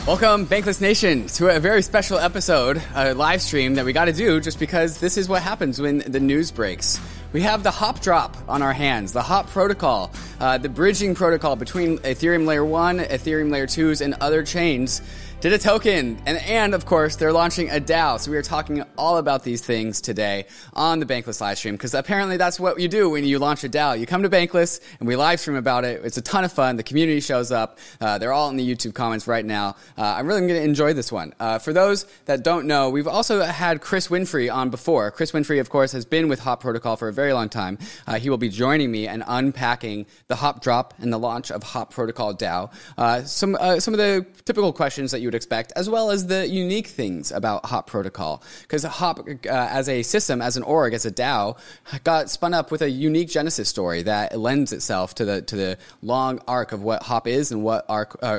Welcome, Bankless Nation, to a very special episode, a live stream that we got to do just because this is what happens when the news breaks. We have the hop drop on our hands, the hop protocol, the bridging protocol between Ethereum Layer 1, Ethereum Layer 2s, and other chains. Did a token, and of course, they're launching a DAO. So we are talking all about these things today on the Bankless live stream, because apparently that's what you do when you launch a DAO. You come to Bankless, and we live stream about it. It's a ton of fun. The community shows up. They're all in the YouTube comments right now. I'm really going to enjoy this one. For those that don't know, we've also had Chris Winfrey on before. Chris Winfrey, of course, has been with Hop Protocol for a very long time. He will be joining me and unpacking the hop drop and the launch of Hop Protocol DAO. Some of the typical questions that you would expect, as well as the unique things about Hop Protocol. Because Hop, as a system, as an org, as a DAO, got spun up with a unique genesis story that lends itself to the long arc of what Hop is and what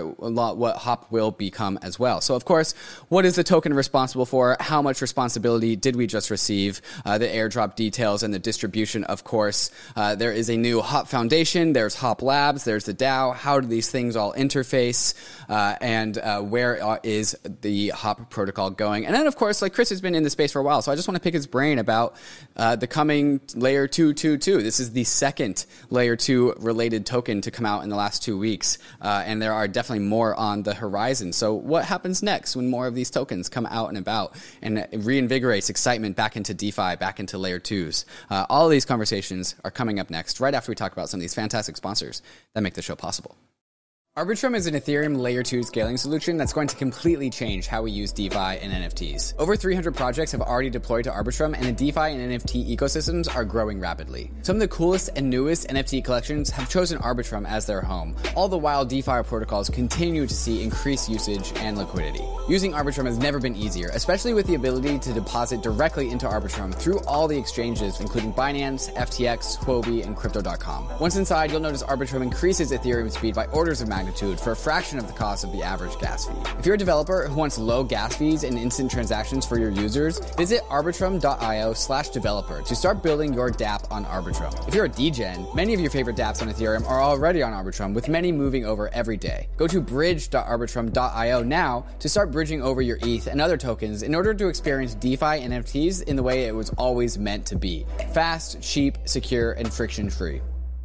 Hop will become as well. So, of course, what is the token responsible for? How much responsibility did we just receive? The airdrop details and the distribution, of course. There is a new Hop Foundation. There's Hop Labs. There's the DAO. How do these things all interface? And where is the Hop protocol going? And then, of course, like Chris has been in the space for a while, so I just want to pick his brain about the coming Layer 222. This is the second Layer 2 related token to come out in the last 2 weeks, and there are definitely more on the horizon. So what happens next when more of these tokens come out and about and reinvigorates excitement back into DeFi, back into Layer 2s? All of these conversations are coming up next, right after we talk about some of these fantastic sponsors that make the show possible. Arbitrum is an Ethereum Layer 2 scaling solution that's going to completely change how we use DeFi and NFTs. Over 300 projects have already deployed to Arbitrum, and the DeFi and NFT ecosystems are growing rapidly. Some of the coolest and newest NFT collections have chosen Arbitrum as their home, all the while DeFi protocols continue to see increased usage and liquidity. Using Arbitrum has never been easier, especially with the ability to deposit directly into Arbitrum through all the exchanges, including Binance, FTX, Huobi, and Crypto.com. Once inside, you'll notice Arbitrum increases Ethereum speed by orders of magnitude for a fraction of the cost of the average gas fee. If you're a developer who wants low gas fees and instant transactions for your users, visit arbitrum.io/developer to start building your dApp on Arbitrum. If you're a degen, many of your favorite dApps on Ethereum are already on Arbitrum, with many moving over every day. Go to bridge.arbitrum.io now to start bridging over your ETH and other tokens in order to experience DeFi and NFTs in the way it was always meant to be: fast, cheap, secure, and friction-free.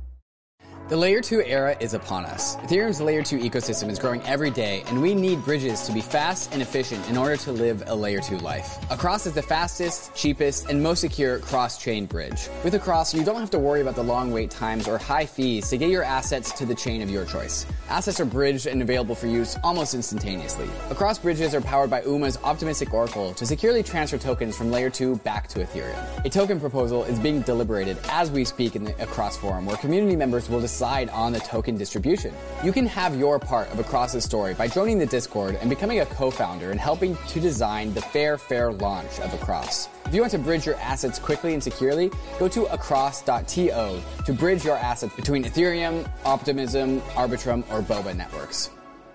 The Layer 2 era is upon us. Ethereum's Layer 2 ecosystem is growing every day, and we need bridges to be fast and efficient in order to live a Layer 2 life. Across is the fastest, cheapest, and most secure cross-chain bridge. With Across, you don't have to worry about the long wait times or high fees to get your assets to the chain of your choice. Assets are bridged and available for use almost instantaneously. Across bridges are powered by UMA's optimistic oracle to securely transfer tokens from Layer 2 back to Ethereum. A token proposal is being deliberated as we speak in the Across forum, where community members will decide on the token distribution. You can have your part of Across's story by joining the Discord and becoming a co-founder and helping to design the fair launch of Across. If you want to bridge your assets quickly and securely, go to across.to to bridge your assets between Ethereum, Optimism, Arbitrum, or Boba networks.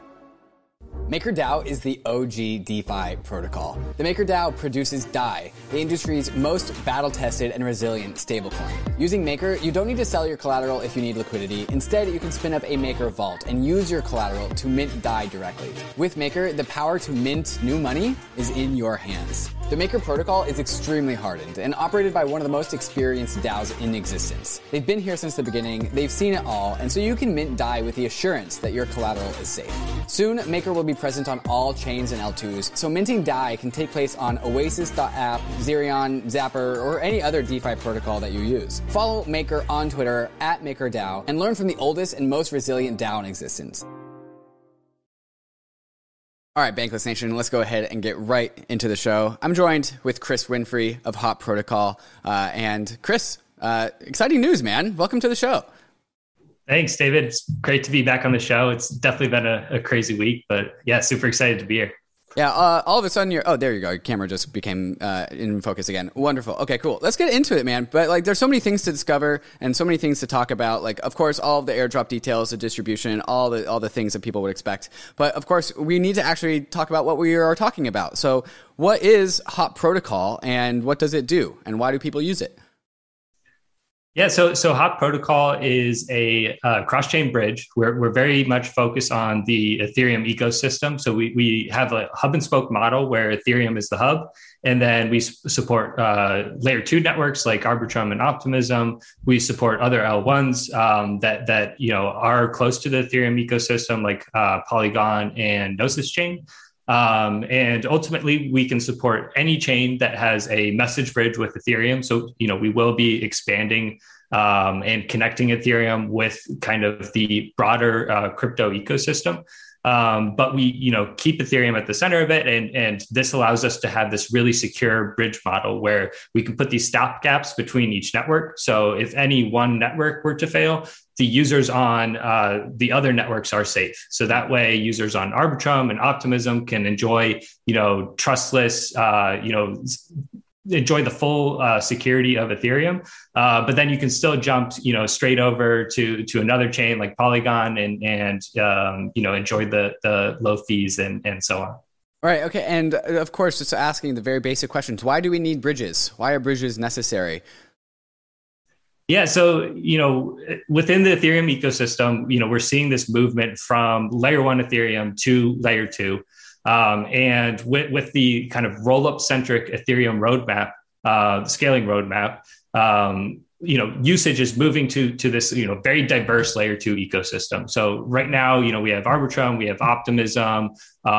MakerDAO is the OG DeFi protocol. The MakerDAO produces DAI, the industry's most battle-tested and resilient stablecoin. Using Maker, you don't need to sell your collateral if you need liquidity. Instead, you can spin up a Maker vault and use your collateral to mint DAI directly. With Maker, the power to mint new money is in your hands. The Maker protocol is extremely hardened and operated by one of the most experienced DAOs in existence. They've been here since the beginning, they've seen it all, and so you can mint DAI with the assurance that your collateral is safe. Soon, Maker will be present on all chains and L2s, so minting DAI can take place on Oasis.app, Zerion, Zapper, or any other DeFi protocol that you use. Follow Maker on Twitter @MakerDAO and learn from the oldest and most resilient DAO in existence. All right, Bankless Nation, let's go ahead and get right into the show. I'm joined with Chris Winfrey of Hop Protocol. And Chris, exciting news, man. Welcome to the show. Thanks, David. It's great to be back on the show. It's definitely been a crazy week, but yeah, super excited to be here. Yeah, all of a sudden there you go. Your camera just became in focus again. Wonderful. Okay, cool. Let's get into it, man. But like, there's so many things to discover and so many things to talk about. Like, of course, all of the airdrop details, the distribution, all the things that people would expect. But of course, we need to actually talk about what we are talking about. So what is Hop Protocol and what does it do? And why do people use it? Yeah, so Hop Protocol is a cross-chain bridge. We're very much focused on the Ethereum ecosystem. So we have a hub and spoke model where Ethereum is the hub, and then we support layer two networks like Arbitrum and Optimism. We support other L1s that are close to the Ethereum ecosystem, like Polygon and Gnosis Chain. And ultimately, we can support any chain that has a message bridge with Ethereum. So, we will be expanding and connecting Ethereum with kind of the broader crypto ecosystem. But we, keep Ethereum at the center of it. And this allows us to have this really secure bridge model where we can put these stop gaps between each network. So if any one network were to fail, the users on the other networks are safe. So that way users on Arbitrum and Optimism can enjoy, trustless, enjoy the full security of Ethereum. But then you can still jump, straight over to another chain like Polygon and enjoy the low fees and so on. All right. Okay. And of course, just asking the very basic questions. Why do we need bridges? Why are bridges necessary? Yeah, so within the Ethereum ecosystem, we're seeing this movement from layer one Ethereum to layer two, and with the kind of roll-up centric Ethereum roadmap, scaling roadmap, usage is moving to this very diverse layer two ecosystem. So right now, we have Arbitrum, we have Optimism,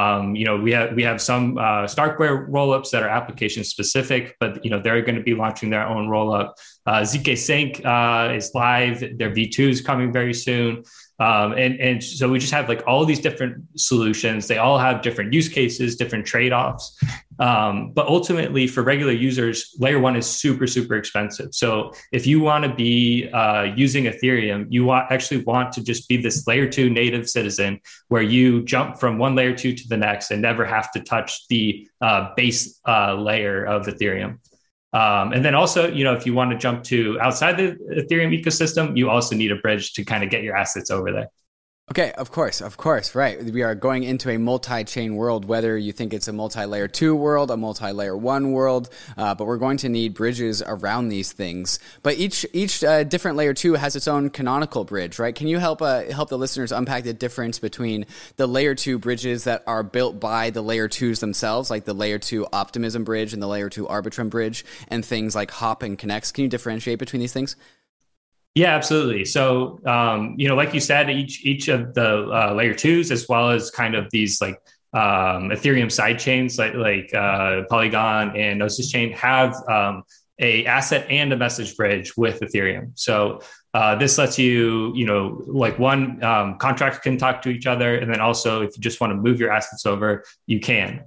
we have some Starkware rollups that are application specific, but they're going to be launching their own rollup. ZK Sync is live; their V2 is coming very soon. And so we just have like all these different solutions. They all have different use cases, different trade-offs. But ultimately for regular users, layer one is super, super expensive. So if you want to be using Ethereum, you actually want to just be this layer two native citizen where you jump from one layer two to the next and never have to touch the base layer of Ethereum. And then also, if you want to jump to outside the Ethereum ecosystem, you also need a bridge to kind of get your assets over there. Okay, of course, right. We are going into a multi-chain world, whether you think it's a multi-layer 2 world, a multi-layer 1 world, but we're going to need bridges around these things. But each different layer 2 has its own canonical bridge, right? Can you help the listeners unpack the difference between the layer 2 bridges that are built by the layer 2s themselves, like the layer 2 Optimism bridge and the layer 2 Arbitrum bridge, and things like Hop and Connex? Can you differentiate between these things? Yeah, absolutely. So, like you said, each of the layer twos, as well as kind of these like Ethereum side chains like Polygon and Gnosis Chain have a asset and a message bridge with Ethereum. So this lets you, like one contract can talk to each other, and then also if you just want to move your assets over, you can.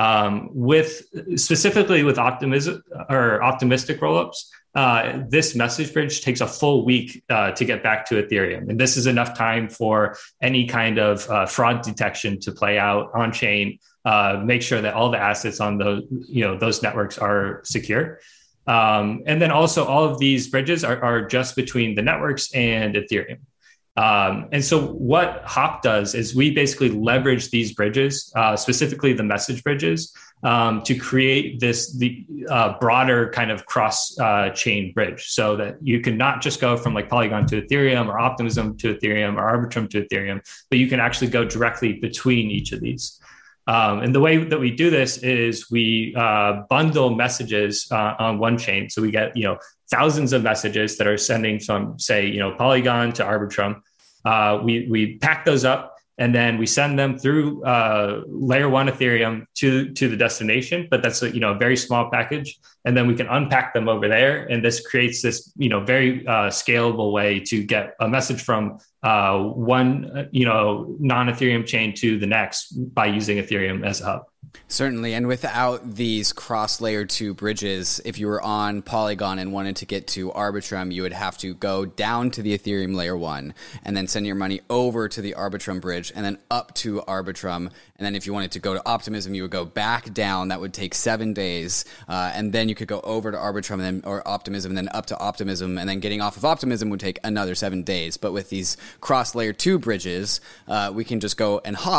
Specifically with optimism or optimistic rollups. This message bridge takes a full week to get back to Ethereum. And this is enough time for any kind of fraud detection to play out on chain, make sure that all the assets on those networks are secure. And then also all of these bridges are just between the networks and Ethereum. And so what Hop does is we basically leverage these bridges, specifically the message bridges, to create the broader kind of cross chain bridge, so that you can not just go from like Polygon to Ethereum or Optimism to Ethereum or Arbitrum to Ethereum, but you can actually go directly between each of these. And the way that we do this is we bundle messages on one chain. So we get, thousands of messages that are sending from, say, Polygon to Arbitrum. We pack those up, and then we send them through layer one Ethereum to the destination. But that's a very small package, and then we can unpack them over there. And this creates this very scalable way to get a message from one non-Ethereum chain to the next by using Ethereum as a hub. Certainly, and without these cross-layer 2 bridges, if you were on Polygon and wanted to get to Arbitrum, you would have to go down to the Ethereum layer 1 and then send your money over to the Arbitrum bridge and then up to Arbitrum. And then if you wanted to go to Optimism, you would go back down. That would take 7 days. And then you could go over to Arbitrum or Optimism and then up to Optimism. And then getting off of Optimism would take another 7 days. But with these cross-layer 2 bridges, we can just go and hop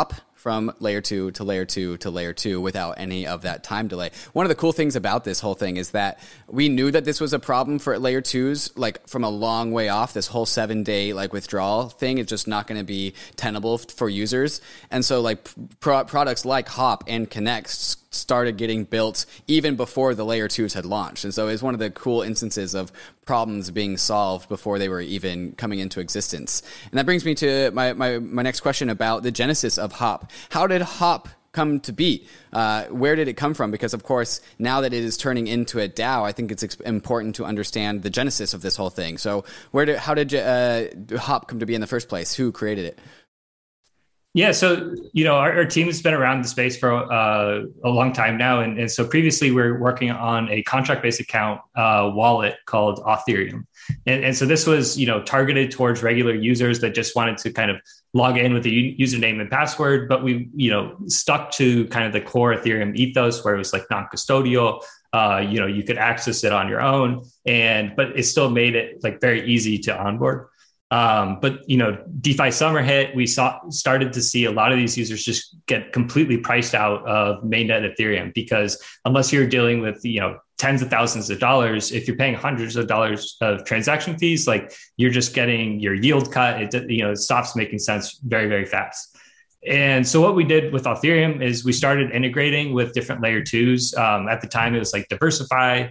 from layer 2 to layer 2 to layer 2 without any of that time delay. One of the cool things about this whole thing is that we knew that this was a problem for layer 2s, like from a long way off. This whole 7-day like withdrawal thing is just not going to be tenable for users. And so like products like Hop and Connext started getting built even before the layer 2s had launched. And so it's one of the cool instances of problems being solved before they were even coming into existence. And that brings me to my next question about the genesis of Hop. How did Hop come to be? Where did it come from? Because of course, now that it is turning into a DAO, I think it's important to understand the genesis of this whole thing. So how did Hop come to be in the first place? Who created it? Yeah, so our team has been around the space for a long time now, and so previously we were working on a contract-based account wallet called Authereum, and so this was targeted towards regular users that just wanted to kind of log in with a username and password, but we stuck to kind of the core Ethereum ethos where it was like non-custodial. You could access it on your own, but it still made it like very easy to onboard. But DeFi summer hit, we started to see a lot of these users just get completely priced out of mainnet Ethereum, because unless you're dealing with tens of thousands of dollars, if you're paying hundreds of dollars of transaction fees, like you're just getting your yield cut. It stops making sense very, very fast. And so what we did with Authereum is we started integrating with different layer 2s. At the time, it was like Diversify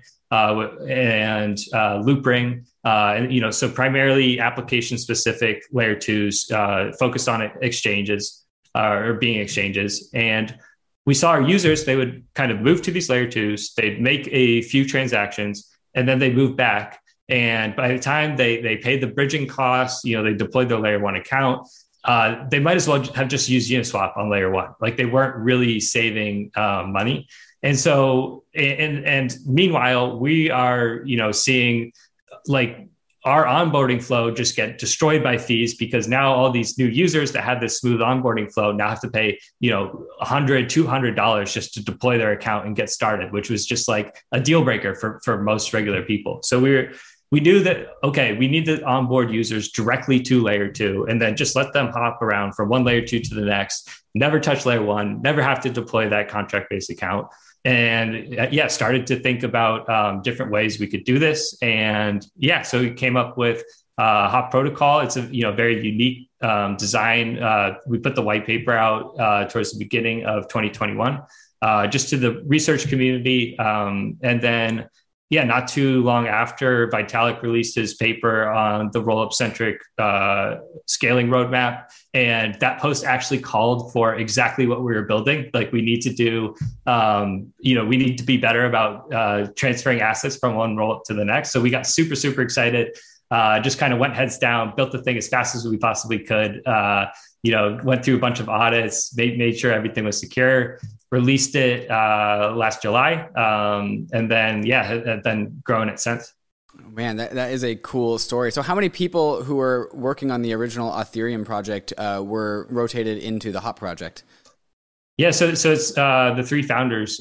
and Loopring. So primarily application specific layer 2s focused on exchanges or being exchanges. And we saw our users, they would kind of move to these layer 2s, they'd make a few transactions, and then they move back. And by the time they paid the bridging costs, they deployed their layer 1 account, they might as well have just used Uniswap on layer 1. Like they weren't really saving money. And so, and meanwhile, we are, seeing like our onboarding flow just get destroyed by fees, because now all these new users that had this smooth onboarding flow now have to pay, $100, $200 just to deploy their account and get started, which was just like a deal breaker for most regular people. So we knew that, okay, we need to onboard users directly to layer 2 and then just let them hop around from one layer 2 to the next, never touch layer 1, never have to deploy that contract-based account. And started to think about different ways we could do this. And so we came up with Hop Protocol. It's a very unique design. We put the white paper out towards the beginning of 2021, just to the research community. And then, not too long after, Vitalik released his paper on the rollup centric scaling roadmap. And that post actually called for exactly what we were building. Like we need to do, we need to be better about transferring assets from one rollup to the next. So we got super, super excited, just kind of went heads down, built the thing as fast as we possibly could, went through a bunch of audits, made sure everything was secure, released it last July, and then have been growing it since. Man, that is a cool story. So how many people who were working on the original Ethereum project were rotated into the Hop project? Yeah, so it's the three founders.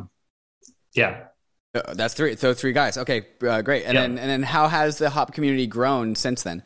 That's three. So three guys. Okay, great. And then how has the Hop community grown since then?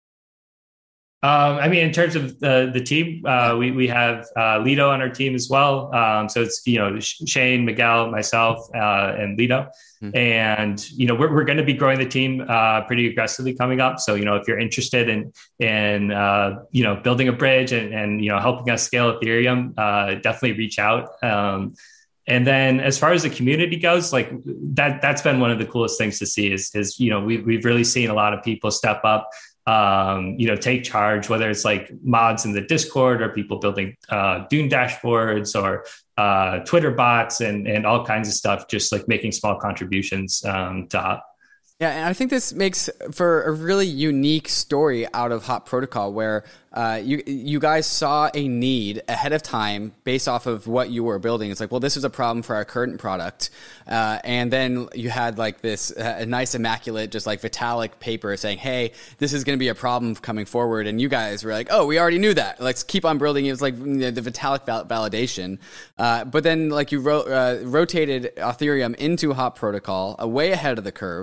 In terms of the team, we have Lido on our team as well. So it's Shane, Miguel, myself, and Lido, and we're going to be growing the team pretty aggressively coming up. So if you're interested in building a bridge and helping us scale Ethereum, definitely reach out. And then as far as the community goes, like that's been one of the coolest things to see is we've really seen a lot of people step up. Take charge, whether it's like mods in the Discord or people building Dune dashboards or Twitter bots and all kinds of stuff, just like making small contributions to Hop. Yeah, and I think this makes for a really unique story out of Hop Protocol, where you guys saw a need ahead of time based off of what you were building. It's like, well, this is a problem for our current product, and then you had like this a nice immaculate, just like Vitalik paper saying, "Hey, this is going to be a problem coming forward," and you guys were like, "Oh, we already knew that. Let's keep on building." It was like the Vitalik validation, but then like you rotated Ethereum into Hop Protocol way ahead of the curve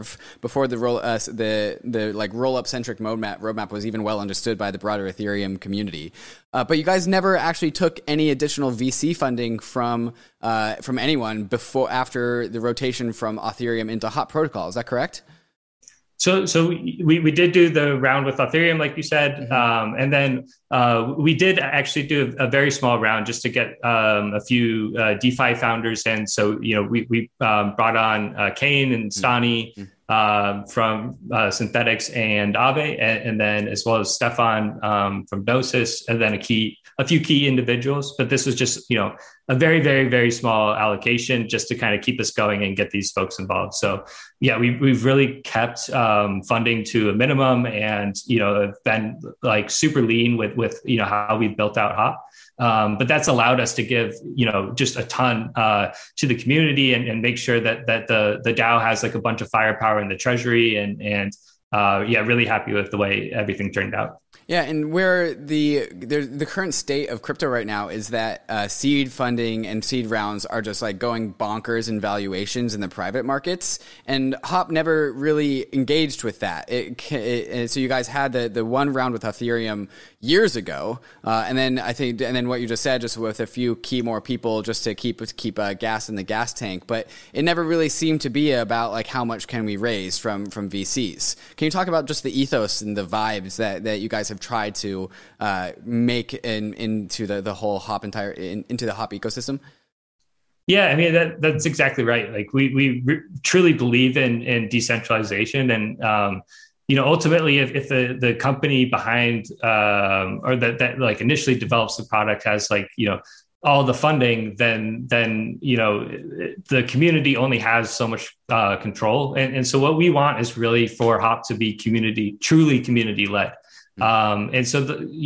before the like roll up centric roadmap was even well understood by the broader Ethereum community. But you guys never actually took any additional VC funding from anyone after the rotation from Ethereum into Hop Protocol. Is that correct? So we did do the round with Ethereum, like you said, and then we did actually do a very small round just to get a few DeFi founders in. So we brought on Kane and Stani from Synthetics and Aave, and then as well as Stefan from Gnosis, and then a few key individuals. But this was just a very, very, very small allocation just to kind of keep us going and get these folks involved. So yeah, we've really kept funding to a minimum, and have been like super lean with how we've built out Hop. But that's allowed us to give just a ton to the community and make sure that the DAO has like a bunch of firepower in the treasury, and really happy with the way everything turned out. Yeah, and where the current state of crypto right now is that seed funding and seed rounds are just like going bonkers in valuations in the private markets, and Hop never really engaged with that. So you guys had the one round with Ethereum years ago, and then what you just said, just with a few more people, just to keep gas in the gas tank. But it never really seemed to be about like how much can we raise from VCs. Can you talk about just the ethos and the vibes that you guys have tried to make into the whole Hop into the Hop ecosystem? Yeah, I mean that's exactly right. Like we truly believe in decentralization, and ultimately, if the company behind or that like initially develops the product has like all the funding, then the community only has so much control, and so what we want is really for Hop to be truly community led. And so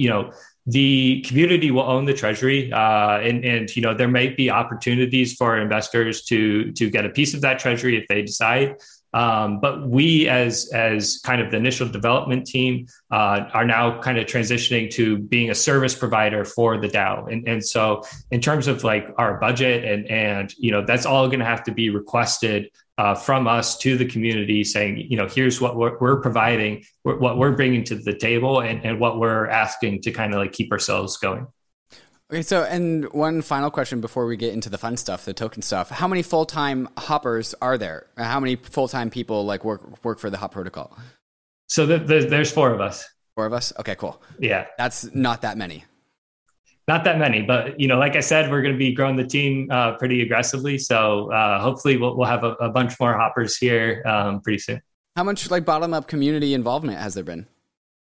the community will own the treasury, and there might be opportunities for investors to get a piece of that treasury if they decide. But we, as kind of the initial development team, are now kind of transitioning to being a service provider for the DAO. And so in terms of like our budget and that's all going to have to be requested from us to the community, saying, here's what we're providing, what we're bringing to the table, and what we're asking to kind of like keep ourselves going. Okay, so, and one final question before we get into the fun stuff, the token stuff. How many full-time hoppers are there? How many full-time people like work for the Hop Protocol? So there's 4 of us. 4 of us? Okay, cool. Yeah. That's not that many. Not that many, but like I said, we're going to be growing the team pretty aggressively. So hopefully we'll have a bunch more hoppers here pretty soon. How much like bottom-up community involvement has there been?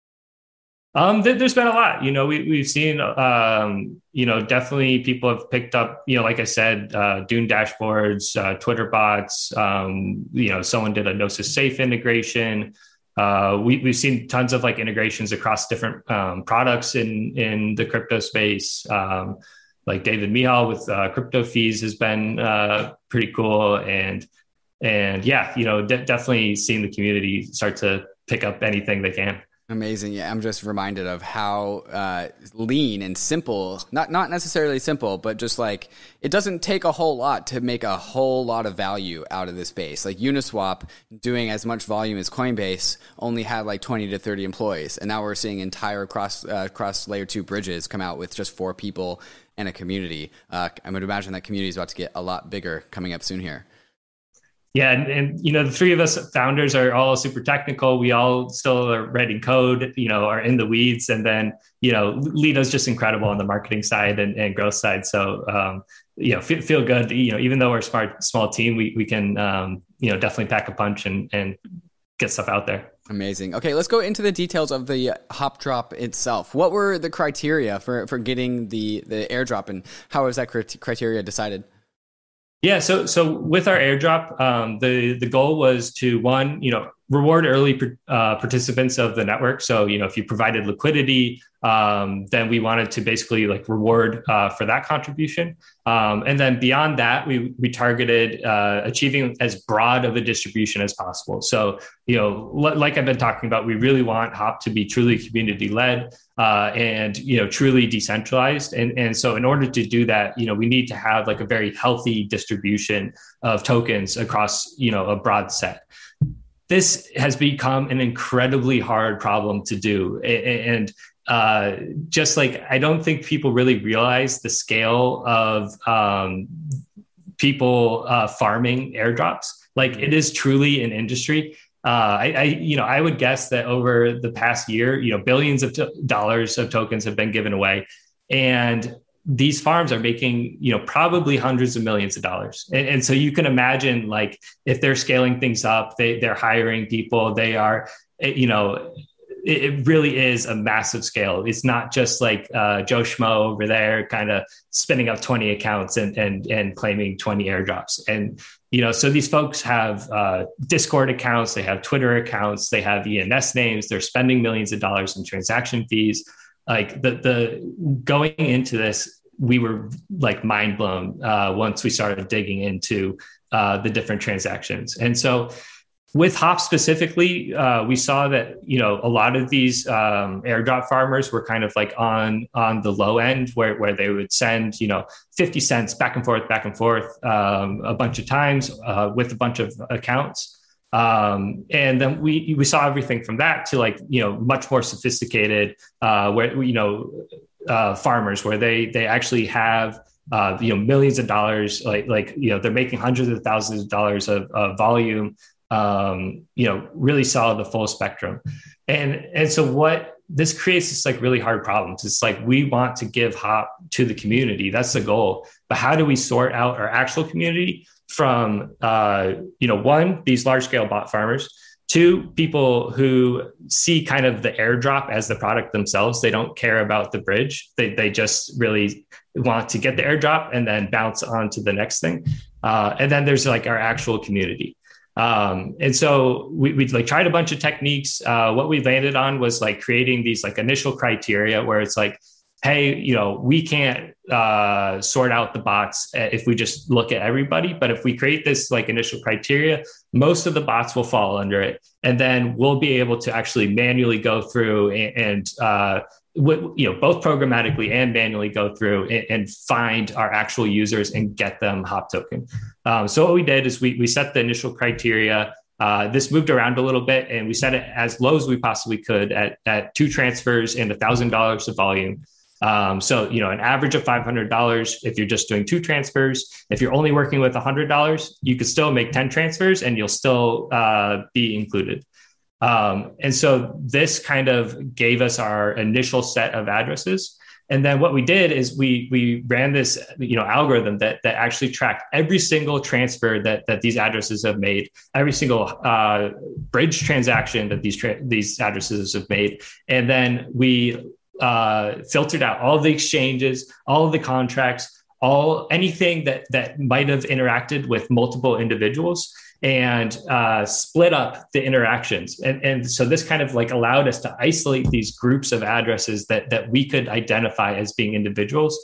There's been a lot. We've seen definitely people have picked up, like I said, Dune dashboards, Twitter bots. Someone did a Gnosis Safe integration. We've seen tons of like integrations across different products in the crypto space. Like David Mihal with crypto fees has been pretty cool, and yeah, definitely seeing the community start to pick up anything they can. Amazing. Yeah, I'm just reminded of how lean and simple, not necessarily simple, but just like it doesn't take a whole lot to make a whole lot of value out of this space. Like Uniswap doing as much volume as Coinbase only had like 20 to 30 employees. And now we're seeing entire cross layer 2 bridges come out with just 4 people and a community. I would imagine that community is about to get a lot bigger coming up soon here. Yeah, and the 3 of us founders are all super technical. We all still are writing code, are in the weeds, and then Lito's just incredible on the marketing side and growth side. So feel good. Even though we're a small team, we can definitely pack a punch and get stuff out there. Amazing. Okay, let's go into the details of the Hop drop itself. What were the criteria for getting the airdrop, and how was that criteria decided? Yeah, so with our airdrop, the goal was to reward early participants of the network. So if you provided liquidity, then we wanted to basically like reward for that contribution. And then beyond that, we targeted achieving as broad of a distribution as possible. So like I've been talking about, we really want Hop to be truly community led. And truly decentralized, and so in order to do that, we need to have like a very healthy distribution of tokens across a broad set. this has become an incredibly hard problem to do. And just like, I don't think people really realize the scale of people farming airdrops. Like, it is truly an industry. I would guess that over the past year, billions of dollars of tokens have been given away, and these farms are making, probably hundreds of millions of dollars. And so you can imagine, like, if they're scaling things up, they're hiring people, they are, it really is a massive scale. It's not just like Joe Schmo over there kind of spinning up 20 accounts and claiming 20 airdrops. And, so these folks have Discord accounts, they have Twitter accounts, they have ENS names, they're spending millions of dollars in transaction fees. Like, the going into this, we were like mind blown once we started digging into the different transactions. And so with Hop specifically, we saw that, a lot of these airdrop farmers were kind of like on the low end where they would send, 50 cents back and forth a bunch of times with a bunch of accounts. And then we saw everything from that to, like, much more sophisticated farmers where they actually have millions of dollars, they're making hundreds of thousands of dollars of volume. Really saw the full spectrum. And so what this creates is like really hard problems. It's like, we want to give Hop to the community. That's the goal. But how do we sort out our actual community from, one, these large scale bot farmers, two, people who see kind of the airdrop as the product themselves. They don't care about the bridge. They just really want to get the airdrop and then bounce on to the next thing. And then there's like our actual community. And so we like tried a bunch of techniques. What we landed on was like creating these like initial criteria where it's like, hey, we can't sort out the bots if we just look at everybody. But if we create this like initial criteria, most of the bots will fall under it. And then we'll be able to actually manually go through and both programmatically and manually go through and find our actual users and get them Hop token. So what we did is we set the initial criteria. This moved around a little bit, and we set it as low as we possibly could at 2 transfers and $1,000 of volume. So, an average of $500 if you're just doing 2 transfers. If you're only working with $100, you could still make 10 transfers and you'll still be included. And so this kind of gave us our initial set of addresses. And then what we did is we ran this, algorithm that actually tracked every single transfer that these addresses have made, every single bridge transaction that these addresses have made. And then we filtered out all the exchanges, all of the contracts, anything that might have interacted with multiple individuals, and split up the interactions. And so this kind of like allowed us to isolate these groups of addresses that we could identify as being individuals.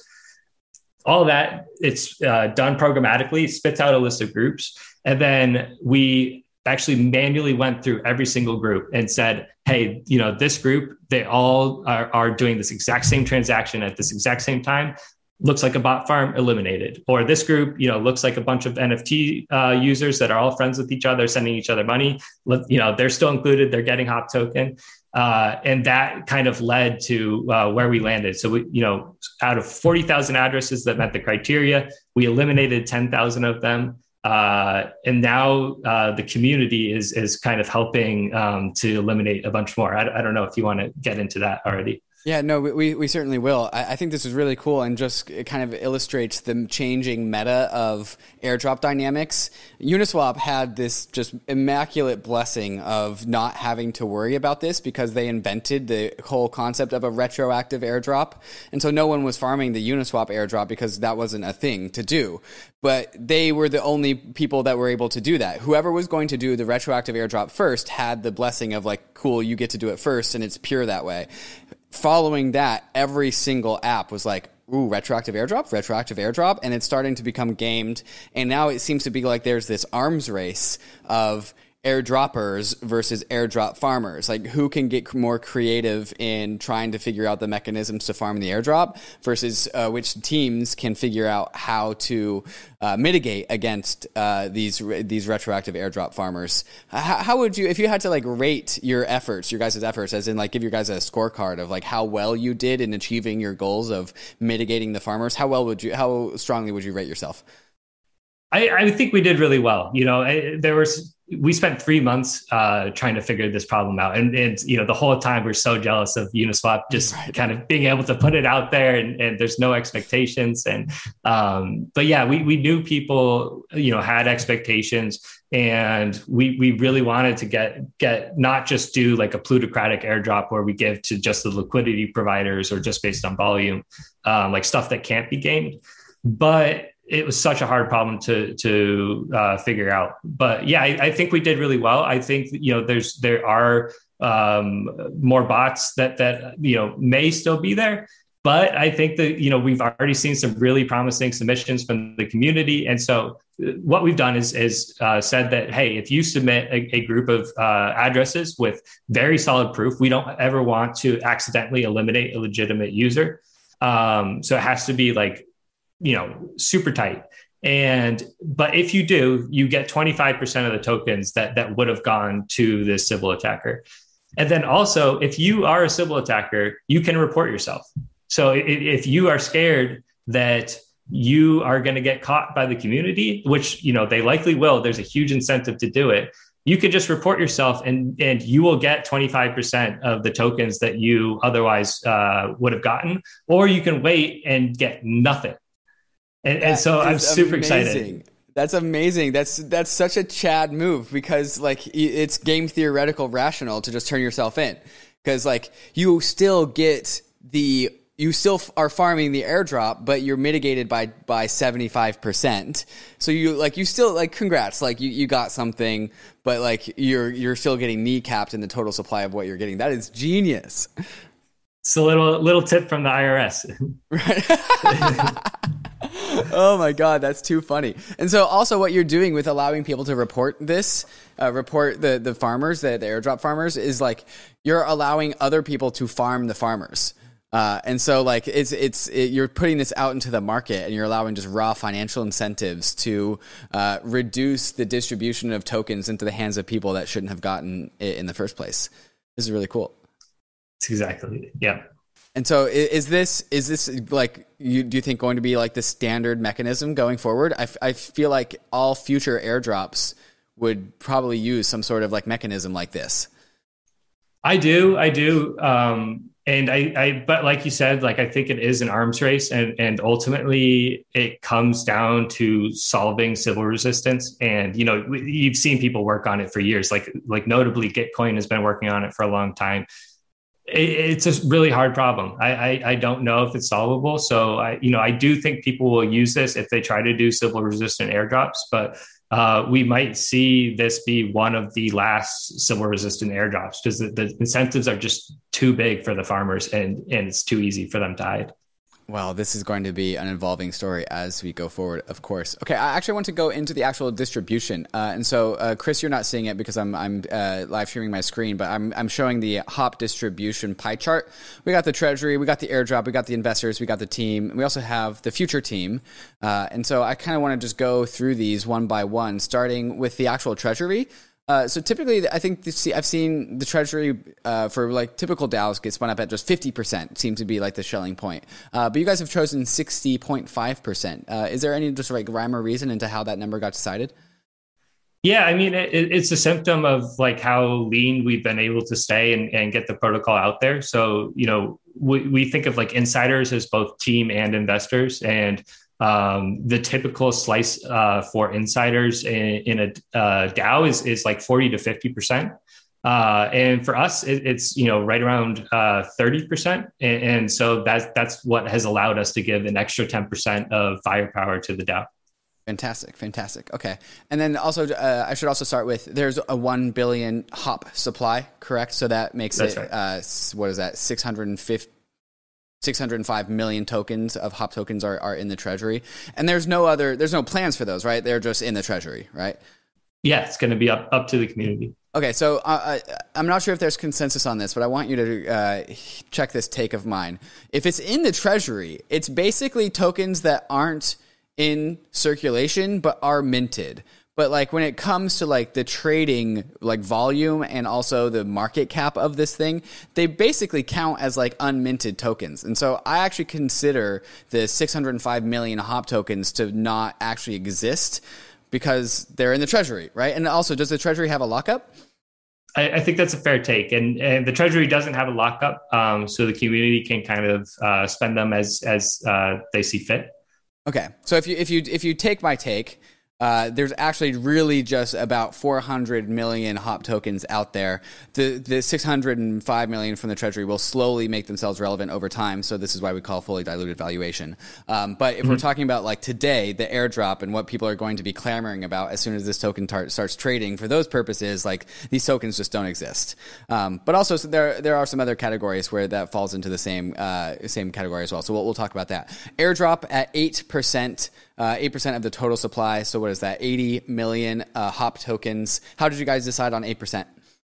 All that, it's done programmatically, spits out a list of groups. And then we actually manually went through every single group and said, hey, this group, they all are doing this exact same transaction at this exact same time. Looks like a bot farm, eliminated. Or this group, looks like a bunch of NFT users that are all friends with each other, sending each other money. They're still included. They're getting Hop token. And that kind of led to where we landed. So we, out of 40,000 addresses that met the criteria, we eliminated 10,000 of them. And now the community is kind of helping to eliminate a bunch more. I don't know if you want to get into that already. Yeah, no, we certainly will. I think this is really cool, and just it kind of illustrates the changing meta of airdrop dynamics. Uniswap had this just immaculate blessing of not having to worry about this because they invented the whole concept of a retroactive airdrop. And so no one was farming the Uniswap airdrop because that wasn't a thing to do. But they were the only people that were able to do that. Whoever was going to do the retroactive airdrop first had the blessing of like, cool, you get to do it first, and it's pure that way. Following that, every single app was like, ooh, retroactive airdrop, and it's starting to become gamed. And now it seems to be like there's this arms race of airdroppers versus airdrop farmers? Like, who can get more creative in trying to figure out the mechanisms to farm the airdrop versus which teams can figure out how to mitigate against these retroactive airdrop farmers? How would you, if you had to like rate your guys' efforts, as in like give your guys a scorecard of like how well you did in achieving your goals of mitigating the farmers, how strongly would you rate yourself? I think we did really well. We spent 3 months trying to figure this problem out. And the whole time we're so jealous of Uniswap just kind of being able to put it out there and there's no expectations. But yeah, we knew people, had expectations, and we really wanted to get not just do like a plutocratic airdrop where we give to just the liquidity providers or just based on volume, like stuff that can't be gamed. But it was such a hard problem to figure out. But yeah, I think we did really well. I think, there are more bots that may still be there. But I think that, we've already seen some really promising submissions from the community. And so what we've done is said that, hey, if you submit a group of addresses with very solid proof, we don't ever want to accidentally eliminate a legitimate user. So it has to be like, super tight. But if you do, you get 25% of the tokens that would have gone to this Sybil attacker. And then also, if you are a Sybil attacker, you can report yourself. So if you are scared that you are going to get caught by the community, which, they likely will, there's a huge incentive to do it. You could just report yourself and you will get 25% of the tokens that you otherwise would have gotten, or you can wait and get nothing. And so I'm super excited. That's amazing. That's such a Chad move, because like it's game theoretical rational to just turn yourself in, because like you still are farming the airdrop, but you're mitigated by 75%. So you still like, congrats, like you got something, but like you're still getting kneecapped in the total supply of what you're getting. That is genius. It's a little tip from the IRS. Right. Oh my God, that's too funny. And so also what you're doing with allowing people to report this, report the farmers, the airdrop farmers, is like you're allowing other people to farm the farmers. And so like you're putting this out into the market, and you're allowing just raw financial incentives to reduce the distribution of tokens into the hands of people that shouldn't have gotten it in the first place. This is really cool. That's exactly it. Yeah. And so is this like, do you think going to be like the standard mechanism going forward? I feel like all future airdrops would probably use some sort of like mechanism like this. I do. But like you said, like, I think it is an arms race, and ultimately it comes down to solving Sybil resistance. And, you've seen people work on it for years, like notably Gitcoin has been working on it for a long time. It's a really hard problem. I don't know if it's solvable. So I do think people will use this if they try to do Sybil resistant airdrops, but we might see this be one of the last Sybil resistant airdrops, because the incentives are just too big for the farmers, and it's too easy for them to hide. Well, this is going to be an evolving story as we go forward, of course. Okay, I actually want to go into the actual distribution. And so, Chris, you're not seeing it because I'm live streaming my screen, but I'm showing the HOP distribution pie chart. We got the treasury, we got the airdrop, we got the investors, we got the team. We also have the future team. And so I kind of want to just go through these one by one, starting with the actual treasury. So typically, I think I've seen the treasury for like typical DAOs get spun up at just 50%, seems to be like the Schelling point. But you guys have chosen 60.5%. Is there any just like rhyme or reason into how that number got decided? Yeah, I mean, it's a symptom of like how lean we've been able to stay and get the protocol out there. So, we think of like insiders as both team and investors, and the typical slice for insiders in a DAO is like 40 to 50%. And for us, it's, right around 30%. And so that's what has allowed us to give an extra 10% of firepower to the DAO. Fantastic. Okay. And then also, I should also start with, there's a 1 billion HOP supply, correct? So that makes That's it, right. What is that? 605 million tokens of HOP tokens are in the treasury. And there's no plans for those, right? They're just in the treasury, right? Yeah, it's going to be up to the community. Okay, so I'm not sure if there's consensus on this, but I want you to check this take of mine. If it's in the treasury, it's basically tokens that aren't in circulation but are minted. But like when it comes to like the trading like volume and also the market cap of this thing, they basically count as like unminted tokens. And so I actually consider the 605 million HOP tokens to not actually exist because they're in the treasury, right? And also, does the treasury have a lockup? I think that's a fair take, and the treasury doesn't have a lockup, so the community can kind of spend them as they see fit. Okay, so if you take my take, there's actually really just about 400 million HOP tokens out there. The 605 million from the treasury will slowly make themselves relevant over time. So this is why we call fully diluted valuation. But if we're talking about like today, the airdrop and what people are going to be clamoring about as soon as this token starts trading, for those purposes, like these tokens just don't exist. But also so there are some other categories where that falls into the same category as well. So we'll talk about that. Airdrop at 8%. 8% of the total supply. So what is that? 80 million HOP tokens. How did you guys decide on 8%?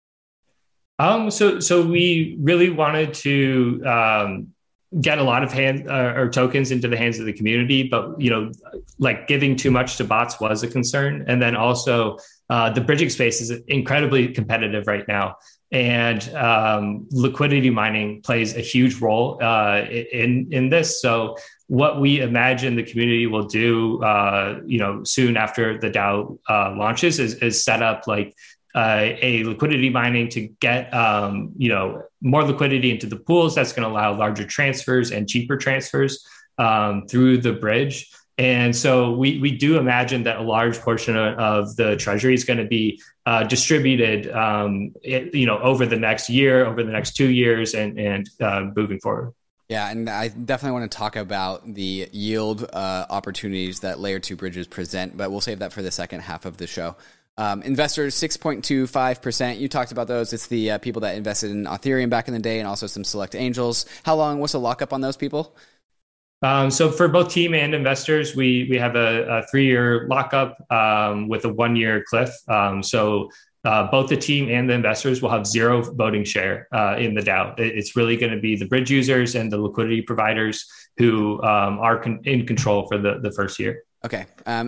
So we really wanted to get a lot of or tokens into the hands of the community, but like giving too much to bots was a concern. And then also the bridging space is incredibly competitive right now. And liquidity mining plays a huge role in this. So what we imagine the community will do, soon after the DAO launches is set up like a liquidity mining to get, more liquidity into the pools. That's going to allow larger transfers and cheaper transfers through the bridge. And so we do imagine that a large portion of the treasury is going to be distributed, over the next year, over the next 2 years, and moving forward. Yeah, and I definitely want to talk about the yield opportunities that Layer 2 bridges present, but we'll save that for the second half of the show. Investors, 6.25%. You talked about those. It's the people that invested in Ethereum back in the day and also some select angels. How long? What's the lockup on those people? So for both team and investors, we have a 3-year lockup with a 1-year cliff. So both the team and the investors will have 0 voting share in the DAO. It's really going to be the bridge users and the liquidity providers who are in control for the first year. Okay.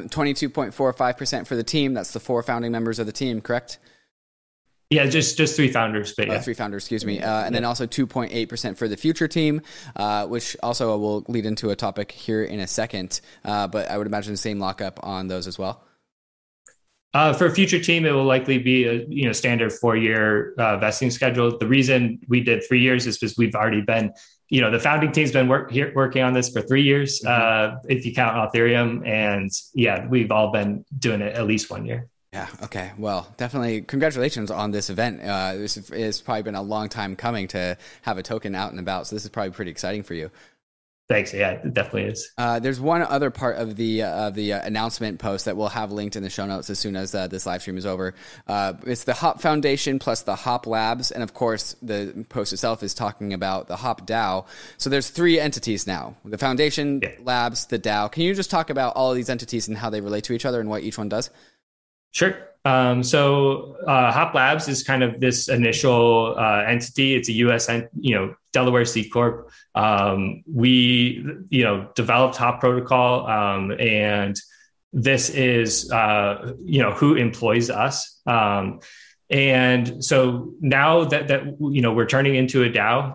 22.45% for the team. That's the 4 founding members of the team, correct? Yeah, just 3 founders. But yeah. 3 founders, excuse me. And then also 2.8% for the future team, which also will lead into a topic here in a second. But I would imagine the same lockup on those as well. For a future team, it will likely be a standard 4-year vesting schedule. The reason we did 3 years is because we've already been, the founding team's been working on this for 3 years, if you count Ethereum. And yeah, we've all been doing it at least 1 year. Yeah. Okay. Well, definitely congratulations on this event. This has probably been a long time coming to have a token out and about. So this is probably pretty exciting for you. Thanks. Yeah, it definitely is. There's one other part of the announcement post that we'll have linked in the show notes as soon as this live stream is over. It's the HOP Foundation plus the HOP Labs. And of course, the post itself is talking about the HOP DAO. So there's 3 entities now, the Foundation, Labs, the DAO. Can you just talk about all of these entities and how they relate to each other and what each one does? Sure. So HOP Labs is kind of this initial entity. It's a U.S. Delaware C Corp. We developed HOP Protocol, and this is who employs us. And so now that we're turning into a DAO,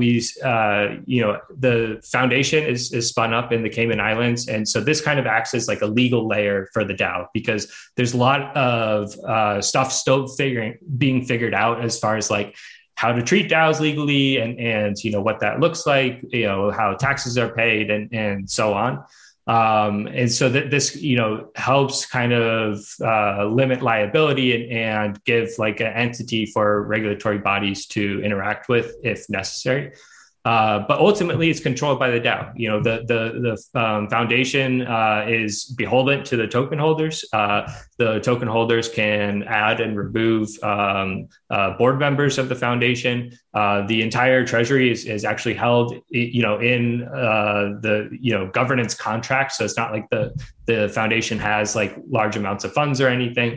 the foundation is spun up in the Cayman Islands, and so this kind of acts as like a legal layer for the DAO because there's a lot of stuff still being figured out as far as like how to treat DAOs legally and what that looks like, how taxes are paid and so on. And so that this, helps kind of limit liability and give like an entity for regulatory bodies to interact with if necessary. But ultimately, it's controlled by the DAO. The foundation is beholden to the token holders. The token holders can add and remove board members of the foundation. The entire treasury is actually held, in the governance contract. So it's not like the foundation has like large amounts of funds or anything.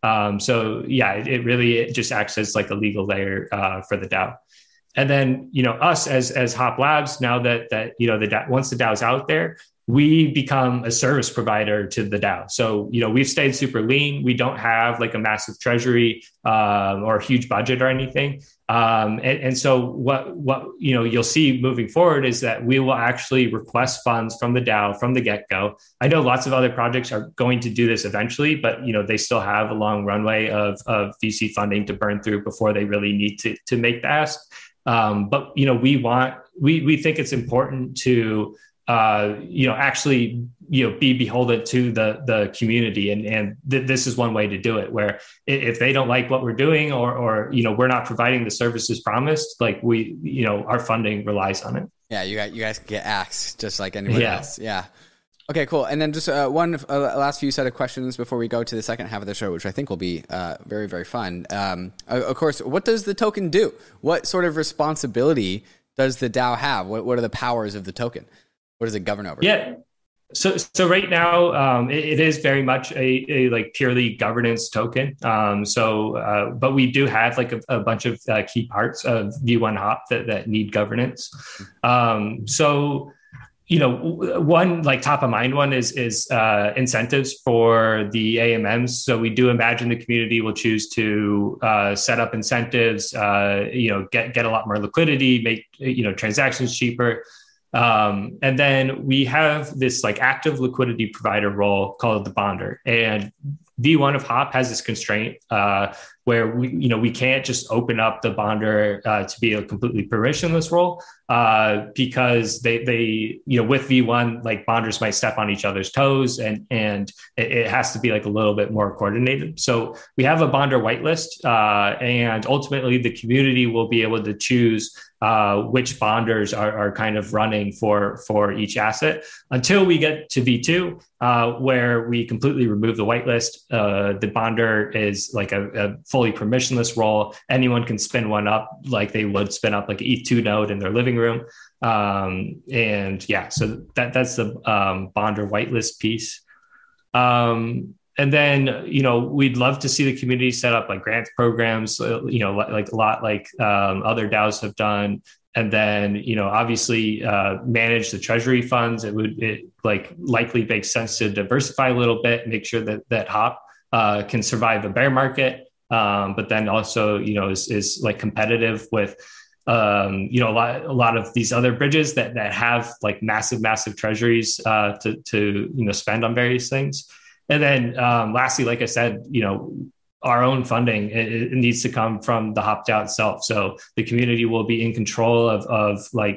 So yeah, it just acts as like a legal layer for the DAO. And then, us as Hop Labs, now that once the DAO is out there, we become a service provider to the DAO. So, we've stayed super lean. We don't have like a massive treasury or a huge budget or anything. And so what you'll see moving forward is that we will actually request funds from the DAO from the get-go. I know lots of other projects are going to do this eventually, but they still have a long runway of VC funding to burn through before they really need to make the ask. But we think it's important to actually be beholden to the community, and this is one way to do it, where if they don't like what we're doing or we're not providing the services promised, like our funding relies on it. Yeah, you guys can get axed just like anyone else. Yeah. Okay, cool. And then just one last few set of questions before we go to the second half of the show, which I think will be very, very fun. Of course, what does the token do? What sort of responsibility does the DAO have? What are the powers of the token? What does it govern over? Yeah. So right now, it is very much a like purely governance token. But we do have like a bunch of key parts of V1 Hop that need governance. One like top of mind one is incentives for the AMMs. So we do imagine the community will choose to set up incentives, get a lot more liquidity, make transactions cheaper. And then we have this like active liquidity provider role called the bonder. And V1 of Hop has this constraint where we can't just open up the bonder to be a completely permissionless role because they with V1, like bonders might step on each other's toes and it has to be like a little bit more coordinated. So we have a bonder whitelist and ultimately the community will be able to choose which bonders are kind of running for each asset until we get to V2, where we completely remove the whitelist. The bonder is like a fully permissionless role. Anyone can spin one up like they would spin up like an ETH2 node in their living room. So that's the bonder whitelist piece. And then, we'd love to see the community set up like grant programs, like a lot like other DAOs have done. And then, obviously manage the treasury funds. It likely makes sense to diversify a little bit, make sure that Hop can survive a bear market. But then also, is like competitive with, a lot of these other bridges that have like massive treasuries to spend on various things. And then lastly, like I said, our own funding, it needs to come from the Hop DAO itself. So the community will be in control of like,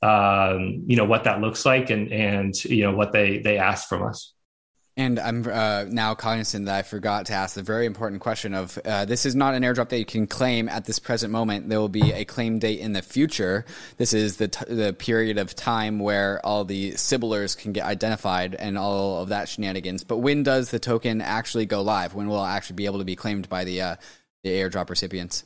what that looks like and what they ask from us. And I'm now cognizant that I forgot to ask the very important question of this is not an airdrop that you can claim at this present moment. There will be a claim date in the future. This is the period of time where all the Sibblers can get identified and all of that shenanigans. But when does the token actually go live? When will it actually be able to be claimed by the airdrop recipients?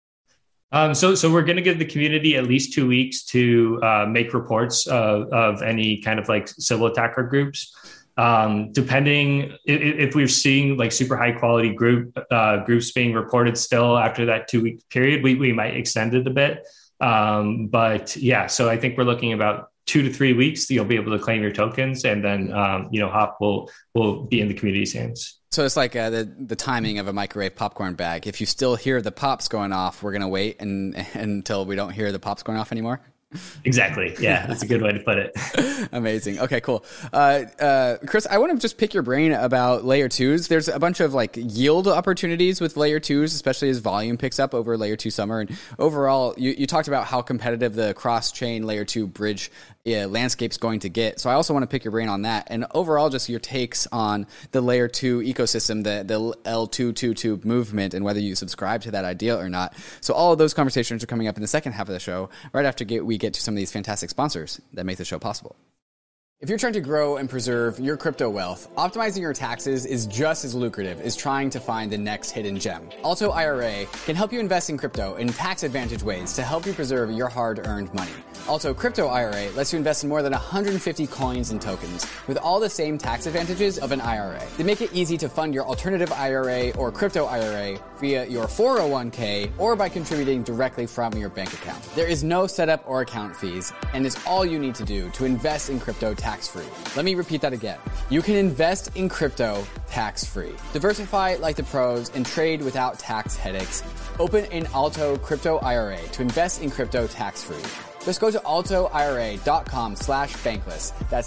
So we're going to give the community at least 2 weeks to make reports of any kind of like Sybil attacker groups. Depending if we're seeing like super high quality groups being reported still after that 2 week period, we might extend it a bit. But yeah, so I think we're looking about 2 to 3 weeks. You'll be able to claim your tokens, and then Hop will be in the community's hands. So it's like the timing of a microwave popcorn bag. If you still hear the pops going off, we're gonna wait until we don't hear the pops going off anymore. Exactly. Yeah, that's a good way to put it. Amazing. Okay, cool. Chris, I want to just pick your brain about layer twos. There's a bunch of like yield opportunities with layer twos, especially as volume picks up over layer 2 summer. And overall, you talked about how competitive the cross-chain layer 2 bridge landscape's going to get. So I also want to pick your brain on that. And overall, just your takes on the layer 2 ecosystem, the L222 movement, and whether you subscribe to that idea or not. So all of those conversations are coming up in the second half of the show, right after we get to some of these fantastic sponsors that make the show possible. If you're trying to grow and preserve your crypto wealth, optimizing your taxes is just as lucrative as trying to find the next hidden gem. Alto IRA can help you invest in crypto in tax advantage ways to help you preserve your hard-earned money. Alto Crypto IRA lets you invest in more than 150 coins and tokens with all the same tax advantages of an IRA. They make it easy to fund your alternative IRA or crypto IRA via your 401k or by contributing directly from your bank account. There is no setup or account fees, and it's all you need to do to invest in crypto tax-free. Let me repeat that again. You can invest in crypto tax-free. Diversify like the pros and trade without tax headaches. Open an Alto Crypto IRA to invest in crypto tax-free. Just go to altoira.com/bankless. That's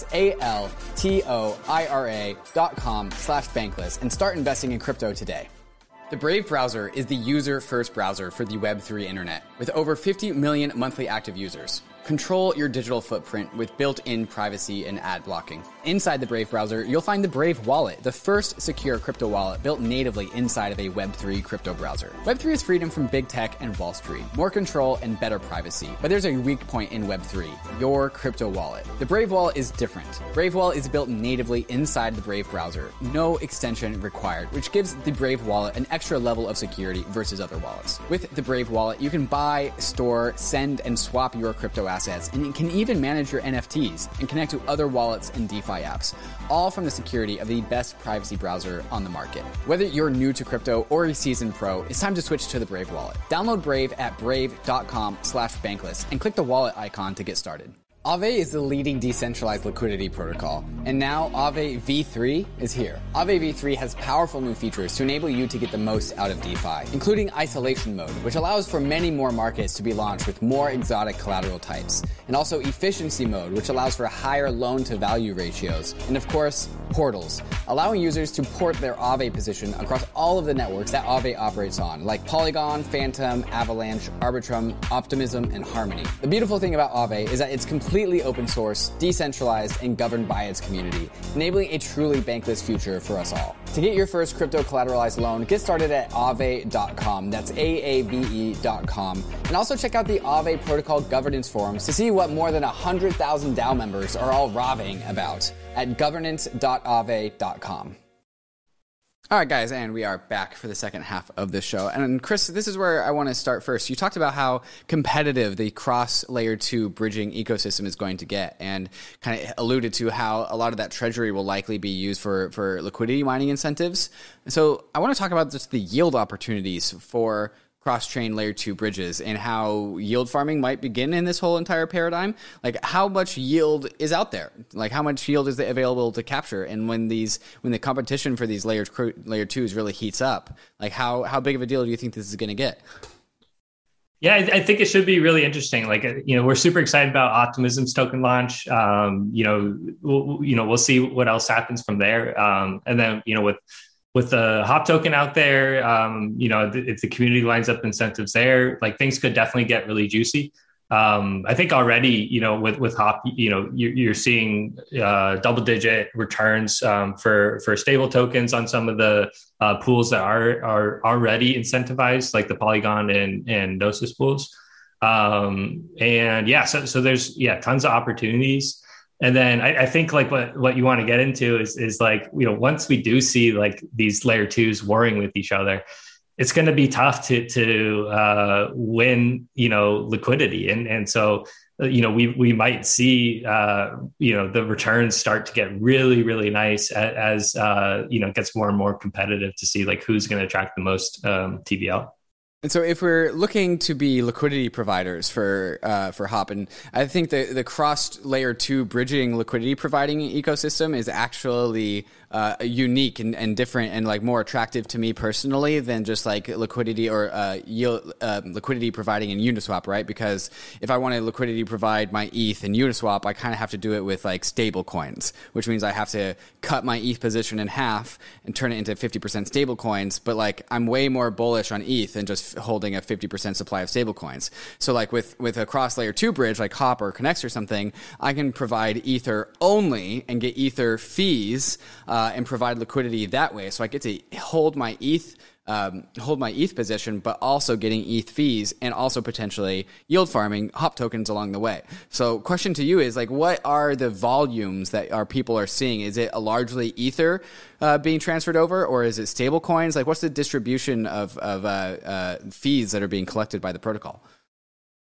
ALTOIRA.com/bankless and start investing in crypto today. The Brave browser is the user-first browser for the Web3 internet, with over 50 million monthly active users. Control your digital footprint with built-in privacy and ad blocking. Inside the Brave browser, you'll find the Brave Wallet, the first secure crypto wallet built natively inside of a Web3 crypto browser. Web3 is freedom from big tech and Wall Street, more control and better privacy. But there's a weak point in Web3, your crypto wallet. The Brave Wallet is different. Brave Wallet is built natively inside the Brave browser, no extension required, which gives the Brave Wallet an extra level of security versus other wallets. With the Brave Wallet, you can buy, store, send, and swap your crypto assets, and it can even manage your NFTs and connect to other wallets and DeFi apps, all from the security of the best privacy browser on the market. Whether you're new to crypto or a seasoned pro, it's time to switch to the Brave Wallet. Download Brave at brave.com/bankless and click the wallet icon to get started. Aave is the leading decentralized liquidity protocol, and now Aave V3 is here. Aave V3 has powerful new features to enable you to get the most out of DeFi, including isolation mode, which allows for many more markets to be launched with more exotic collateral types, and also efficiency mode, which allows for higher loan-to-value ratios, and of course, portals, allowing users to port their Aave position across all of the networks that Aave operates on, like Polygon, Phantom, Avalanche, Arbitrum, Optimism, and Harmony. The beautiful thing about Aave is that it's completely open source, decentralized, and governed by its community, enabling a truly bankless future for us all. To get your first crypto collateralized loan, get started at Aave.com. That's AAVE.com. And also check out the Aave Protocol Governance Forums to see what more than 100,000 DAO members are all raving about at governance.aave.com. All right, guys, and we are back for the second half of the show. And Chris, this is where I want to start first. You talked about how competitive the cross-layer 2 bridging ecosystem is going to get, and kind of alluded to how a lot of that treasury will likely be used for liquidity mining incentives. So I want to talk about just the yield opportunities for cross-chain layer 2 bridges and how yield farming might begin in this whole entire paradigm. Like, how much yield is out there? Like, how much yield is available to capture? And when the competition for these layer 2s really heats up, like how big of a deal do you think this is going to get? Yeah, I think it should be really interesting. Like, we're super excited about Optimism's token launch. We'll see what else happens from there. And then, with the Hop token out there, if the community lines up incentives there, like, things could definitely get really juicy. I think already, with Hop, you're seeing double-digit returns for stable tokens on some of the pools that are already incentivized, like the Polygon and Gnosis pools. So there's tons of opportunities. And then I think like what you want to get into is like, once we do see like these layer 2s warring with each other, it's going to be tough to win, liquidity. And so, we might see, the returns start to get really, really nice as it gets more and more competitive to see like who's going to attract the most TVL. And so if we're looking to be liquidity providers for Hop, and I think the cross layer 2 bridging liquidity providing ecosystem is actually unique and different and like more attractive to me personally than just like liquidity or yield liquidity providing in Uniswap, right? Because if I want to liquidity provide my ETH in Uniswap, I kind of have to do it with like stable coins, which means I have to cut my ETH position in half and turn it into 50% stable coins. But like, I'm way more bullish on ETH than just holding a 50% supply of stable coins. So like with a cross layer 2 bridge like Hop or Connex or something, I can provide Ether only and get Ether fees and provide liquidity that way. So I get to hold my ETH position, but also getting ETH fees and also potentially yield farming Hop tokens along the way. So question to you is like, what are the volumes that our people are seeing? Is it a largely Ether being transferred over, or is it stable coins? Like, what's the distribution of fees that are being collected by the protocol?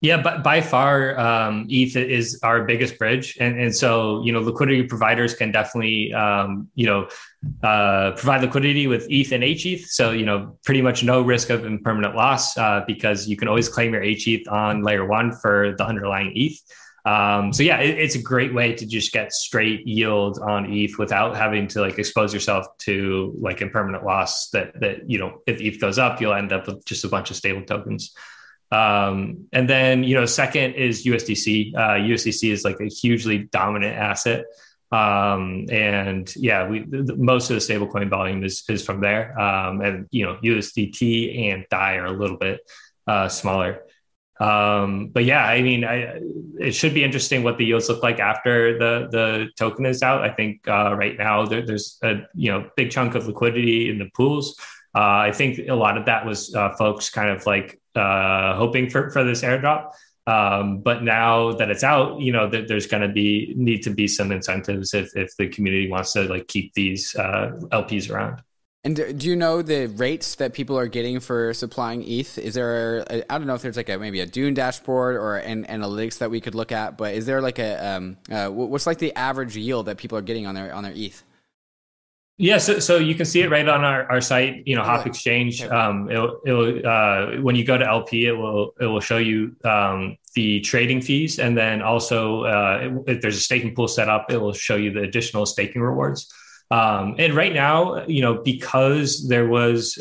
Yeah, but by far, ETH is our biggest bridge, and so liquidity providers can definitely provide liquidity with ETH and HETH. So pretty much no risk of impermanent loss because you can always claim your HETH on layer one for the underlying ETH. So yeah, it's a great way to just get straight yield on ETH without having to like expose yourself to like impermanent loss. That if ETH goes up, you'll end up with just a bunch of stable tokens. And then, second is USDC. USDC is like a hugely dominant asset. And yeah, most of the stablecoin volume is from there. And, USDT and DAI are a little bit, smaller. But yeah, I mean, it should be interesting what the yields look like after the token is out. I think, right now there's a, big chunk of liquidity in the pools. I think a lot of that was folks kind of like hoping for this airdrop. But now that it's out, there's going to need to be some incentives if the community wants to like keep these LPs around. And do you know the rates that people are getting for supplying ETH? Is there, I don't know if there's like maybe a Dune dashboard or an analytics that we could look at, but is there like what's like the average yield that people are getting on their ETH? Yeah, so you can see it right on our site, Hop Exchange. It'll when you go to LP, it will show you the trading fees, and then also if there's a staking pool set up, it will show you the additional staking rewards. And right now, because there was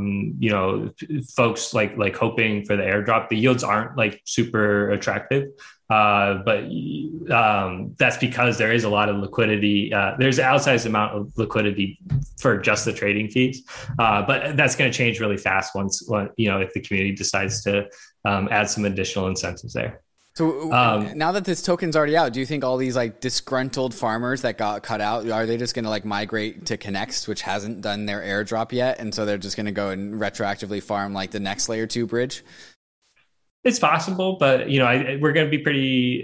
folks like hoping for the airdrop, the yields aren't like super attractive. But that's because there is a lot of liquidity. There's an outsized amount of liquidity for just the trading fees. But that's going to change really fast once if the community decides to add some additional incentives there. So now that this token's already out, do you think all these like disgruntled farmers that got cut out, are they just going to like migrate to Connext, which hasn't done their airdrop yet? And so they're just going to go and retroactively farm like the next layer 2 bridge? It's possible, but we're going to be pretty,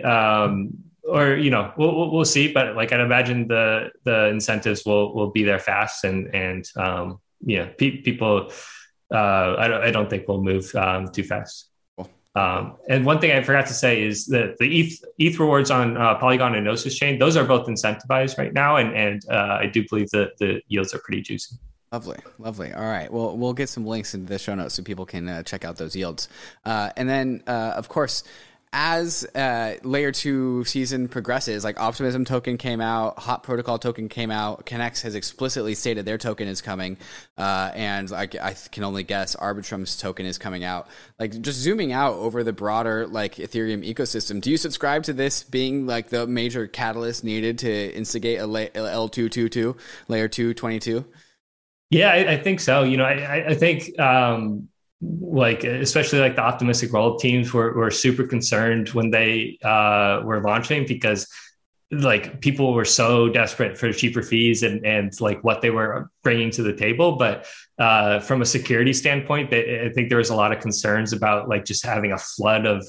we'll see. But like I'd imagine the incentives will be there fast, and people. I don't think we'll move too fast. Cool. And one thing I forgot to say is that the ETH rewards on Polygon and Gnosis chain, those are both incentivized right now, and I do believe that the yields are pretty juicy. Lovely. All right. Well, we'll get some links into the show notes so people can check out those yields. And then, of course, as layer 2 season progresses, like Optimism token came out, Hop Protocol token came out, Connext has explicitly stated their token is coming, and I can only guess Arbitrum's token is coming out. Like just zooming out over the broader like Ethereum ecosystem, do you subscribe to this being like the major catalyst needed to instigate a L222, layer 222? Yeah, I think so. I think like especially like the optimistic roll-up teams were super concerned when they were launching, because like people were so desperate for cheaper fees and like what they were bringing to the table. But from a security standpoint, I think there was a lot of concerns about like just having a flood of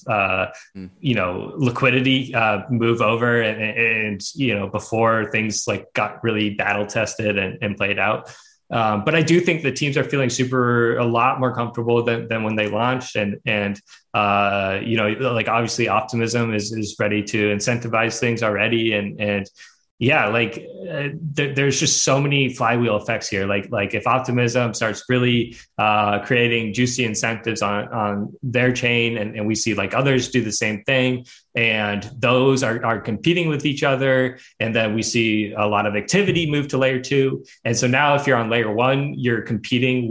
liquidity move over and before things like got really battle tested and played out. But I do think the teams are feeling a lot more comfortable than when they launched, and like obviously Optimism is ready to incentivize things already, and yeah, like there's just so many flywheel effects here. Like if Optimism starts really creating juicy incentives on their chain, and we see like others do the same thing, and those are competing with each other, and then we see a lot of activity move to layer 2. And so now if you're on layer 1, you're competing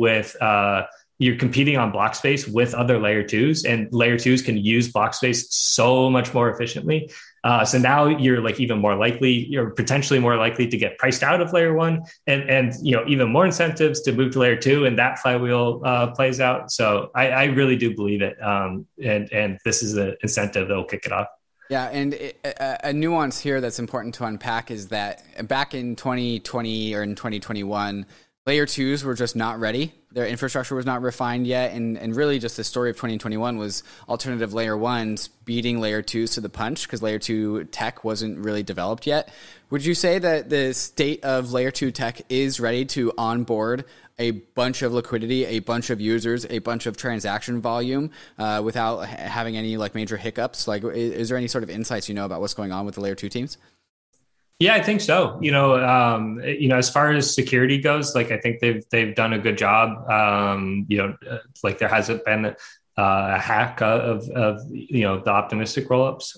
on block space with other layer 2s, and layer 2s can use block space so much more efficiently. So now you're potentially more likely to get priced out of layer 1, and even more incentives to move to layer 2, and that flywheel plays out. So I really do believe it, and this is an incentive that will kick it off. Yeah, and a nuance here that's important to unpack is that back in 2020 or in 2021, Layer 2s were just not ready. Their infrastructure was not refined yet. And really just the story of 2021 was alternative Layer 1s beating Layer 2s to the punch because Layer 2 tech wasn't really developed yet. Would you say that the state of Layer 2 tech is ready to onboard a bunch of liquidity, a bunch of users, a bunch of transaction volume without having any like major hiccups? Like, is there any sort of insights about what's going on with the Layer 2 teams? Yeah, I think so. As far as security goes, like I think they've done a good job. Like there hasn't been a hack of the optimistic rollups.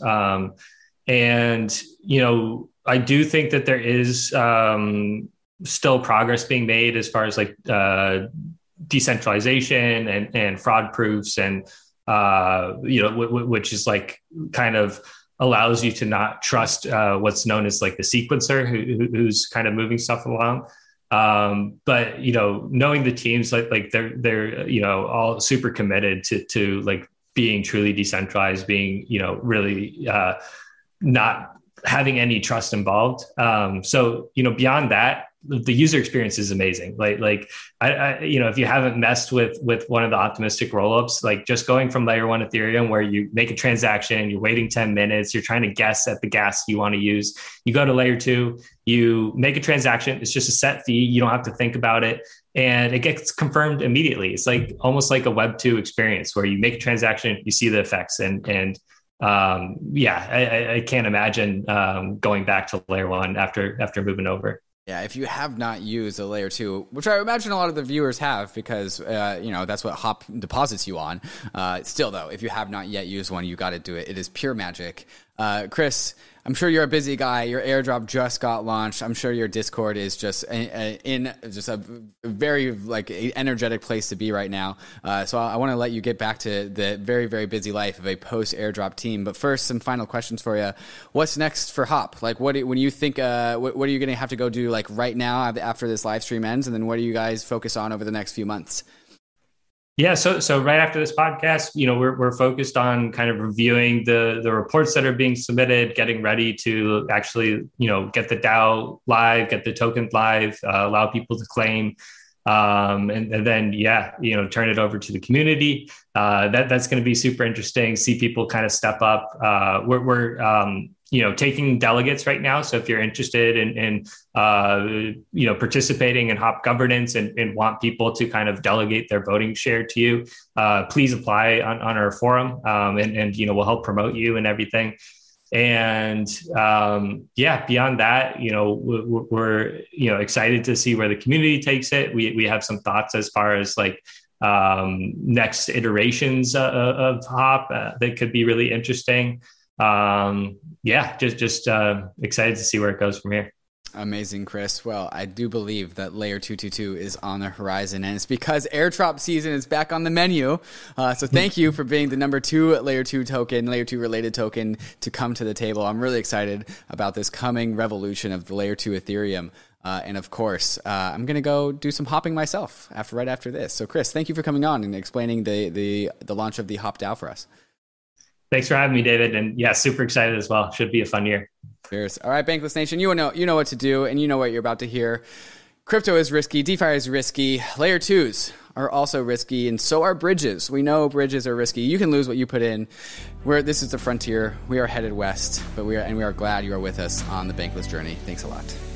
I do think that there is still progress being made as far as like decentralization and fraud proofs and which is like kind of allows you to not trust what's known as like the sequencer who's kind of moving stuff along. But knowing the teams like they're all super committed to like being truly decentralized, being really not having any trust involved. So beyond that, the user experience is amazing. Like I if you haven't messed with one of the optimistic rollups, like just going from Layer 1 Ethereum where you make a transaction, you're waiting 10 minutes, you're trying to guess at the gas you want to use. You go to Layer 2, you make a transaction. It's just a set fee. You don't have to think about it. And it gets confirmed immediately. It's like almost like a Web 2 experience where you make a transaction, you see the effects I can't imagine going back to Layer 1 after moving over. Yeah, if you have not used a Layer 2, which I imagine a lot of the viewers have because, that's what Hop deposits you on. Still, though, if you have not yet used one, you got to do it. It is pure magic. Chris, I'm sure you're a busy guy. Your airdrop just got launched. I'm sure your Discord is just in just a very like energetic place to be right now. So I want to let you get back to the very, very busy life of a post airdrop team. But first, some final questions for you. What's next for Hop? Like, when you think, what are you going to have to go do like right now after this live stream ends? And then what do you guys focus on over the next few months? Yeah, so right after this podcast, we're focused on kind of reviewing the reports that are being submitted, getting ready to actually, get the DAO live, get the token live, allow people to claim, and then turn it over to the community. That's going to be super interesting. See people kind of step up. We're taking delegates right now. So if you're interested in participating in Hop governance and want people to kind of delegate their voting share to you, please apply on our forum. And we'll help promote you and everything. And beyond that, we're excited to see where the community takes it. We have some thoughts as far as like next iterations of Hop that could be really interesting. Just excited to see where it goes from here. Amazing, Chris. Well, I do believe that Layer 222 is on the horizon, and it's because airdrop season is back on the menu. So thank you for being the number 2 Layer 2 token, Layer 2 related token to come to the table. I'm really excited about this coming revolution of the Layer 2 Ethereum. And of course, I'm going to go do some hopping myself right after this. So Chris, thank you for coming on and explaining the launch of the Hop DAO for us. Thanks for having me, David. And yeah, super excited as well. Should be a fun year. Cheers. All right, Bankless Nation, you know what to do, and you know what you're about to hear. Crypto is risky. DeFi is risky. Layer 2s are also risky, and so are bridges. We know bridges are risky. You can lose what you put in. This is the frontier. We are headed west, but we are glad you are with us on the Bankless journey. Thanks a lot.